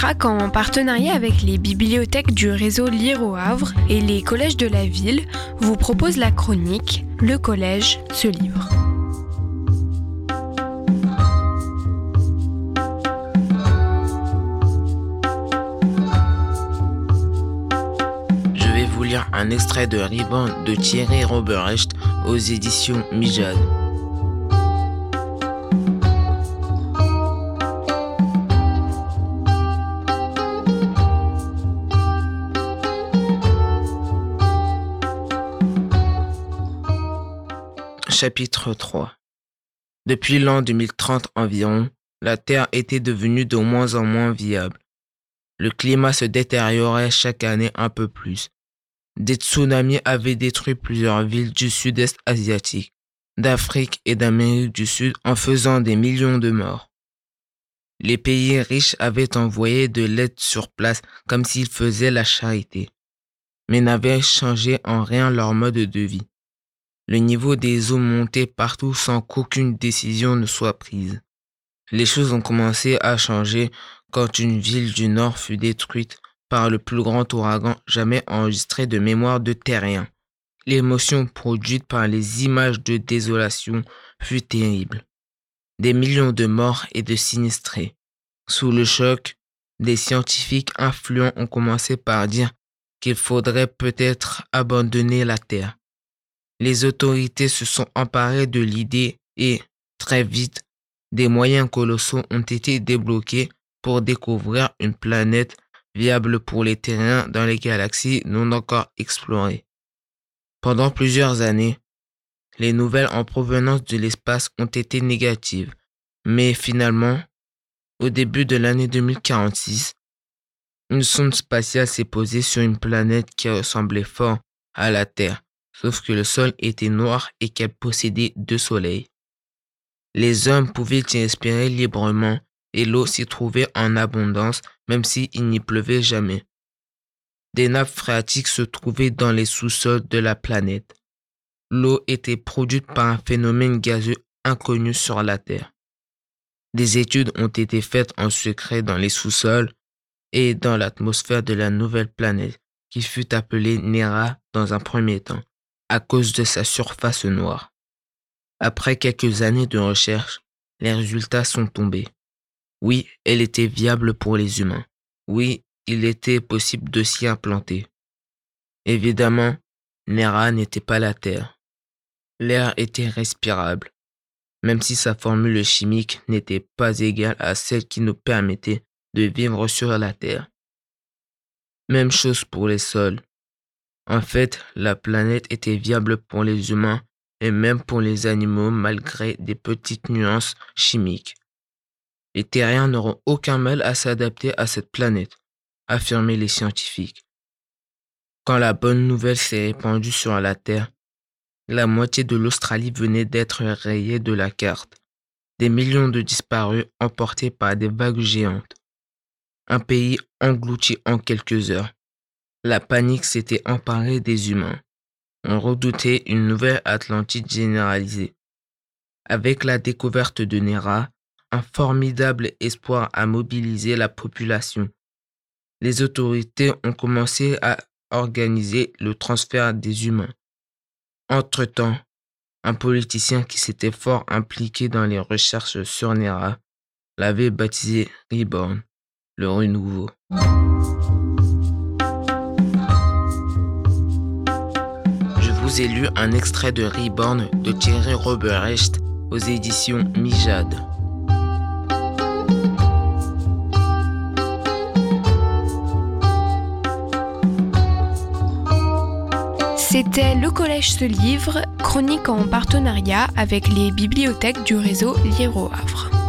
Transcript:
Crac, en partenariat avec les bibliothèques du réseau Lire au Havre et les collèges de la ville, vous propose la chronique « Le collège se livre ». Je vais vous lire un extrait de Reborn de Thierry Roberrecht aux éditions Mijade. Chapitre 3. Depuis l'an 2030 environ, la Terre était devenue de moins en moins viable. Le climat se détériorait chaque année un peu plus. Des tsunamis avaient détruit plusieurs villes du sud-est asiatique, d'Afrique et d'Amérique du Sud en faisant des millions de morts. Les pays riches avaient envoyé de l'aide sur place comme s'ils faisaient la charité, mais n'avaient changé en rien leur mode de vie. Le niveau des eaux montait partout sans qu'aucune décision ne soit prise. Les choses ont commencé à changer quand une ville du Nord fut détruite par le plus grand ouragan jamais enregistré de mémoire de terriens. L'émotion produite par les images de désolation fut terrible. Des millions de morts et de sinistrés. Sous le choc, des scientifiques influents ont commencé par dire qu'il faudrait peut-être abandonner la Terre. Les autorités se sont emparées de l'idée et, très vite, des moyens colossaux ont été débloqués pour découvrir une planète viable pour les terriens dans les galaxies non encore explorées. Pendant plusieurs années, les nouvelles en provenance de l'espace ont été négatives, mais finalement, au début de l'année 2046, une sonde spatiale s'est posée sur une planète qui ressemblait fort à la Terre, sauf que le sol était noir et qu'elle possédait 2 soleils. Les hommes pouvaient y respirer librement et l'eau s'y trouvait en abondance même s'il n'y pleuvait jamais. Des nappes phréatiques se trouvaient dans les sous-sols de la planète. L'eau était produite par un phénomène gazeux inconnu sur la Terre. Des études ont été faites en secret dans les sous-sols et dans l'atmosphère de la nouvelle planète qui fut appelée Nera dans un premier temps, à cause de sa surface noire. Après quelques années de recherche, les résultats sont tombés. Oui, elle était viable pour les humains. Oui, il était possible de s'y implanter. Évidemment, Nera n'était pas la Terre. L'air était respirable, même si sa formule chimique n'était pas égale à celle qui nous permettait de vivre sur la Terre. Même chose pour les sols. En fait, la planète était viable pour les humains et même pour les animaux malgré des petites nuances chimiques. Les terriens n'auront aucun mal à s'adapter à cette planète, affirmaient les scientifiques. Quand la bonne nouvelle s'est répandue sur la Terre, la moitié de l'Australie venait d'être rayée de la carte. Des millions de disparus emportés par des vagues géantes. Un pays englouti en quelques heures. La panique s'était emparée des humains. On redoutait une nouvelle Atlantide généralisée. Avec la découverte de Nera, un formidable espoir a mobilisé la population. Les autorités ont commencé à organiser le transfert des humains. Entre-temps, un politicien qui s'était fort impliqué dans les recherches sur Nera l'avait baptisé Reborn, le renouveau. Je vous ai lu un extrait de Reborn de Thierry Roberrecht aux éditions Mijade. C'était Le Collège se livre, chronique en partenariat avec les bibliothèques du réseau Lire au Havre.